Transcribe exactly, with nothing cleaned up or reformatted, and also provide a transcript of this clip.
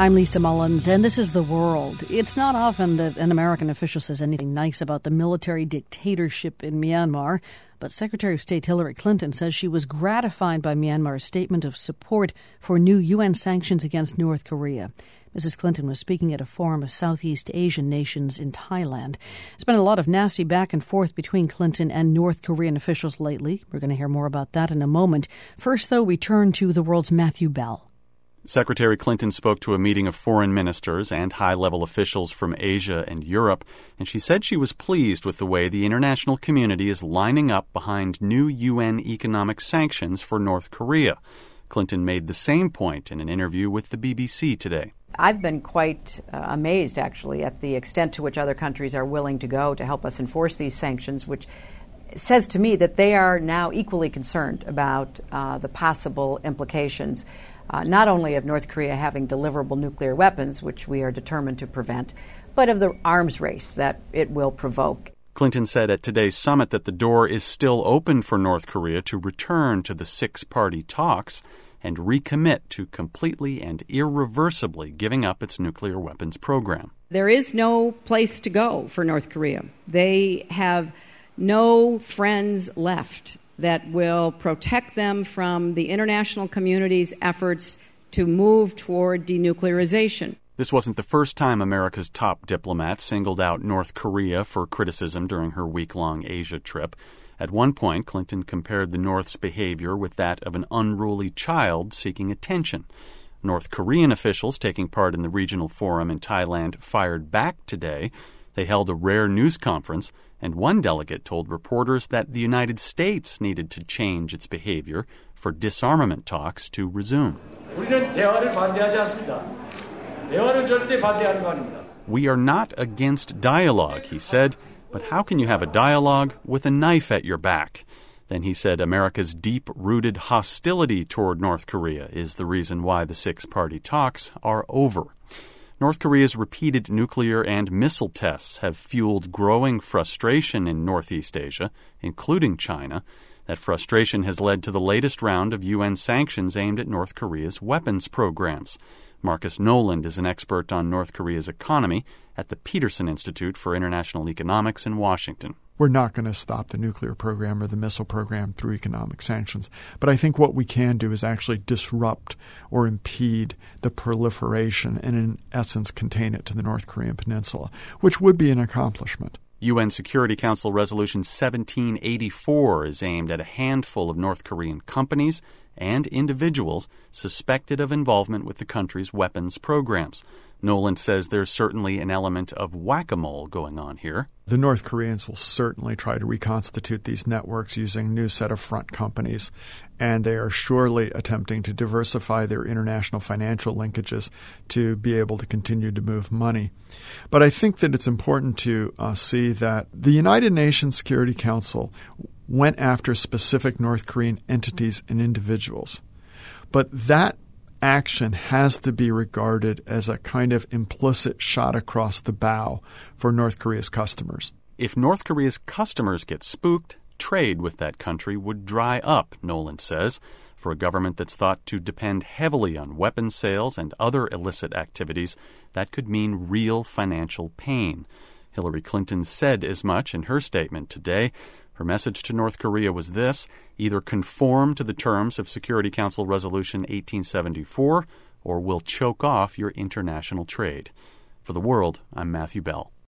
I'm Lisa Mullins, and this is The World. It's not often that an American official says anything nice about the military dictatorship in Myanmar, but Secretary of State Hillary Clinton says she was gratified by Myanmar's statement of support for new U N sanctions against North Korea. Missus Clinton was speaking at a forum of Southeast Asian nations in Thailand. There's been a lot of nasty back and forth between Clinton and North Korean officials lately. We're going to hear more about that in a moment. First, though, we turn to The World's Matthew Bell. Secretary Clinton spoke to a meeting of foreign ministers and high-level officials from Asia and Europe, and she said she was pleased with the way the international community is lining up behind new U N economic sanctions for North Korea. Clinton made the same point in an interview with the B B C today. I've been quite uh, amazed, actually, at the extent to which other countries are willing to go to help us enforce these sanctions, which says to me that they are now equally concerned about uh, the possible implications, uh, not only of North Korea having deliverable nuclear weapons, which we are determined to prevent, but of the arms race that it will provoke. Clinton said at today's summit that the door is still open for North Korea to return to the six-party talks and recommit to completely and irreversibly giving up its nuclear weapons program. There is no place to go for North Korea. They have no friends left that will protect them from the international community's efforts to move toward denuclearization. This wasn't the first time America's top diplomat singled out North Korea for criticism during her week-long Asia trip. At one point, Clinton compared the North's behavior with that of an unruly child seeking attention. North Korean officials taking part in the regional forum in Thailand fired back today. They held a rare news conference, and one delegate told reporters that the United States needed to change its behavior for disarmament talks to resume. We are not against dialogue, he said. But how can you have a dialogue with a knife at your back? Then he said America's deep-rooted hostility toward North Korea is the reason why the six-party talks are over. North Korea's repeated nuclear and missile tests have fueled growing frustration in Northeast Asia, including China. That frustration has led to the latest round of U N sanctions aimed at North Korea's weapons programs. Marcus Noland is an expert on North Korea's economy at the Peterson Institute for International Economics in Washington. We're not going to stop the nuclear program or the missile program through economic sanctions. But I think what we can do is actually disrupt or impede the proliferation and, in essence, contain it to the North Korean peninsula, which would be an accomplishment. U N Security Council Resolution seventeen eighty-four is aimed at a handful of North Korean companies and individuals suspected of involvement with the country's weapons programs. Noland says there's certainly an element of whack-a-mole going on here. The North Koreans will certainly try to reconstitute these networks using a new set of front companies, and they are surely attempting to diversify their international financial linkages to be able to continue to move money. But I think that it's important to uh, see that the United Nations Security Council went after specific North Korean entities and individuals. But that action has to be regarded as a kind of implicit shot across the bow for North Korea's customers. If North Korea's customers get spooked, trade with that country would dry up, Noland says. For a government that's thought to depend heavily on weapons sales and other illicit activities, that could mean real financial pain. Hillary Clinton said as much in her statement today. Her message to North Korea was this: either conform to the terms of Security Council Resolution eighteen seventy-four, or we'll choke off your international trade. For The World, I'm Matthew Bell.